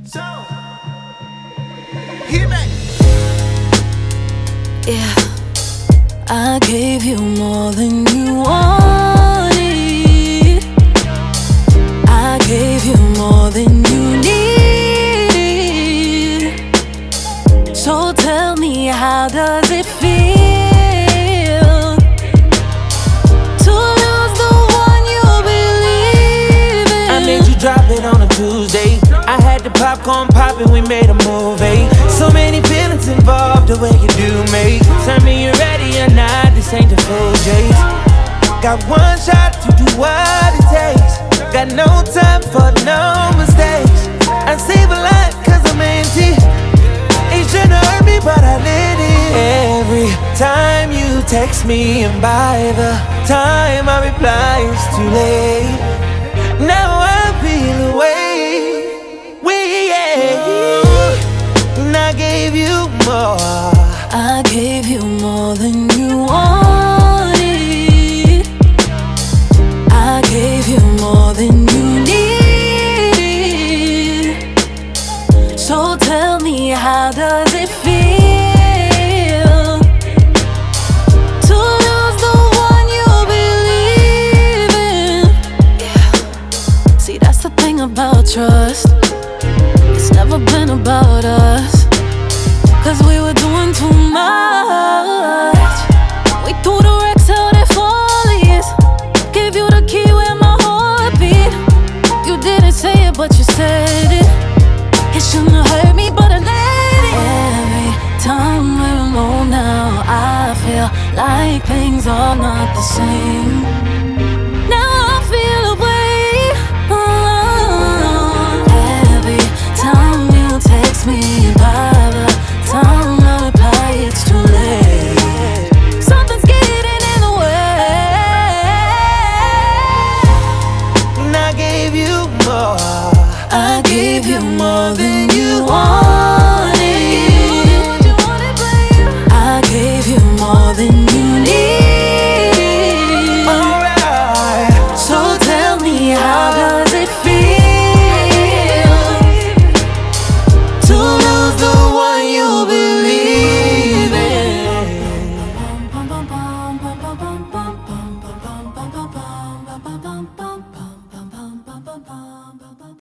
So, hear me. Yeah, I gave you more than you wanted. I gave you more than you need. So tell me, how does it feel to lose the one you believe in? I made you drop it on a Tuesday. I had the popcorn poppin', we made a movie. So many feelings involved, the way you do me. Tell me you're ready or not, this ain't the full J's. Got one shot to do what it takes. Got no time for no mistakes. I save a lot cause I'm empty. It shouldn't hurt me but I let it. Every time you text me and by the time I reply it's too late. Now I feel away. And I gave you more. I gave you more than you wanted. I gave you more than you needed. So tell me, how does it feel to lose the one you believe in? Yeah. See, that's the thing about trust. It's never been about us, cause we were doing too much. We threw the wrecks out at Follies. Gave you the key where my heart beat. You didn't say it, but you said it. It shouldn't have hurt me, but I let it. Every time we're alone now, I feel like things are not the same.